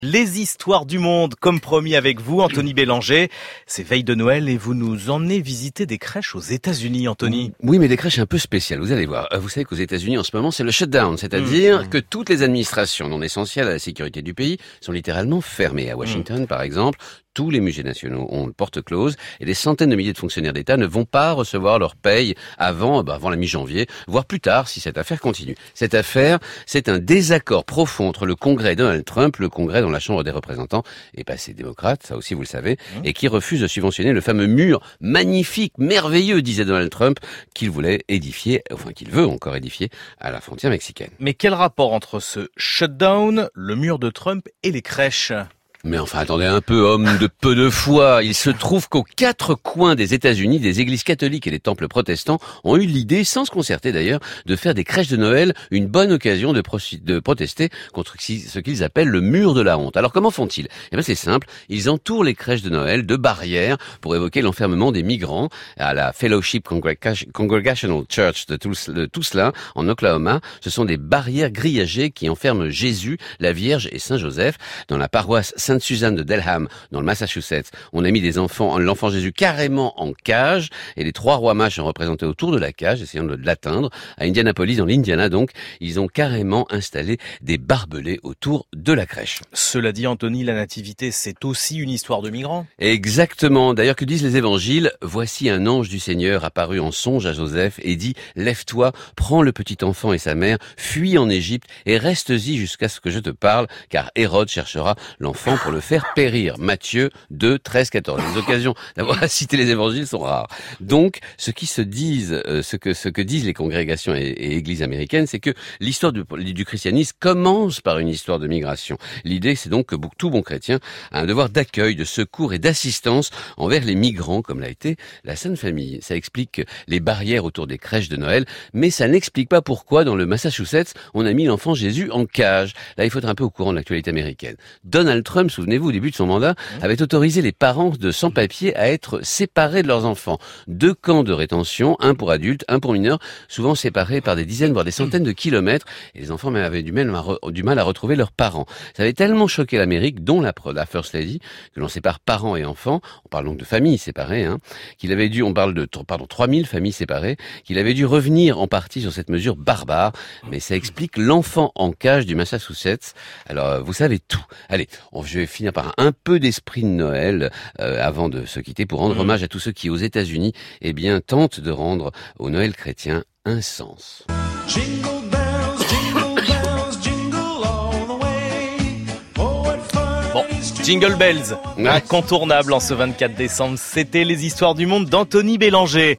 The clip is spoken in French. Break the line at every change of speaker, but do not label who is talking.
Les histoires du monde, comme promis avec vous, Anthony Bélanger. C'est veille de Noël et vous nous emmenez visiter des crèches aux États-Unis, Anthony.
Oui, mais des crèches un peu spéciales, vous allez voir. Vous savez qu'aux États-Unis, en ce moment, c'est le shutdown, c'est-à-dire que toutes les administrations non essentielles à la sécurité du pays sont littéralement fermées. À Washington, par exemple, tous les musées nationaux ont le porte close et des centaines de milliers de fonctionnaires d'État ne vont pas recevoir leur paye avant la mi-janvier, voire plus tard si cette affaire continue. Cette affaire, c'est un désaccord profond entre le Congrès et Donald Trump, le Congrès dont la Chambre des représentants est passé démocrate, ça aussi vous le savez, et qui refuse de subventionner le fameux mur magnifique, merveilleux, disait Donald Trump, qu'il voulait édifier, qu'il veut encore édifier à la frontière mexicaine.
Mais quel rapport entre ce shutdown, le mur de Trump et les crèches ?
Mais enfin, attendez un peu, homme de peu de foi. Il se trouve qu'aux quatre coins des États-Unis, des églises catholiques et des temples protestants ont eu l'idée, sans se concerter d'ailleurs, de faire des crèches de Noël une bonne occasion de protester contre ce qu'ils appellent le mur de la honte. Alors comment font-ils ? Eh bien c'est simple, ils entourent les crèches de Noël de barrières pour évoquer l'enfermement des migrants à la Fellowship Congregational Church de Tulsa, en Oklahoma. Ce sont des barrières grillagées qui enferment Jésus, la Vierge et Saint Joseph dans la paroisse Sainte-Suzanne de Delham, dans le Massachusetts. On a mis l'enfant Jésus carrément en cage, et les trois rois mages sont représentés autour de la cage, essayant de l'atteindre. À Indianapolis, dans l'Indiana donc, ils ont carrément installé des barbelés autour de la crèche.
Cela dit, Anthony, la nativité, c'est aussi une histoire de migrants.
Exactement. D'ailleurs, que disent les évangiles ? Voici un ange du Seigneur apparu en songe à Joseph et dit « Lève-toi, prends le petit enfant et sa mère, fuis en Égypte et reste-y jusqu'à ce que je te parle, car Hérode cherchera l'enfant pour le faire périr. » Matthieu 2, 13, 14. Les occasions d'avoir à citer les évangiles sont rares. Donc, ce que disent les congrégations et églises américaines, c'est que l'histoire du christianisme commence par une histoire de migration. L'idée, c'est donc que tout bon chrétien a un devoir d'accueil, de secours et d'assistance envers les migrants, comme l'a été la Sainte Famille. Ça explique les barrières autour des crèches de Noël, mais ça n'explique pas pourquoi, dans le Massachusetts, on a mis l'enfant Jésus en cage. Là, il faut être un peu au courant de l'actualité américaine. Donald Trump, souvenez-vous, au début de son mandat, avait autorisé les parents de sans-papiers à être séparés de leurs enfants. 2 camps de rétention, un pour adultes, un pour mineurs, souvent séparés par des dizaines, voire des centaines de kilomètres, et les enfants même avaient du mal à retrouver leurs parents. Ça avait tellement choqué l'Amérique, dont la First Lady, que l'on sépare parents et enfants, on parle donc de familles séparées, on parle de 3000 familles séparées, qu'il avait dû revenir en partie sur cette mesure barbare, mais ça explique l'enfant en cage du Massachusetts. Alors, vous savez tout. Allez, je vais finir par un peu d'esprit de Noël avant de se quitter pour rendre hommage à tous ceux qui, aux États-Unis, tentent de rendre au Noël chrétien un sens.
Jingle bells, jingle bells, jingle all the way. Oh, what fun
Bon,
it is to
Jingle Bells, incontournable en ce 24 décembre. C'était les histoires du monde d'Anthony Bélanger.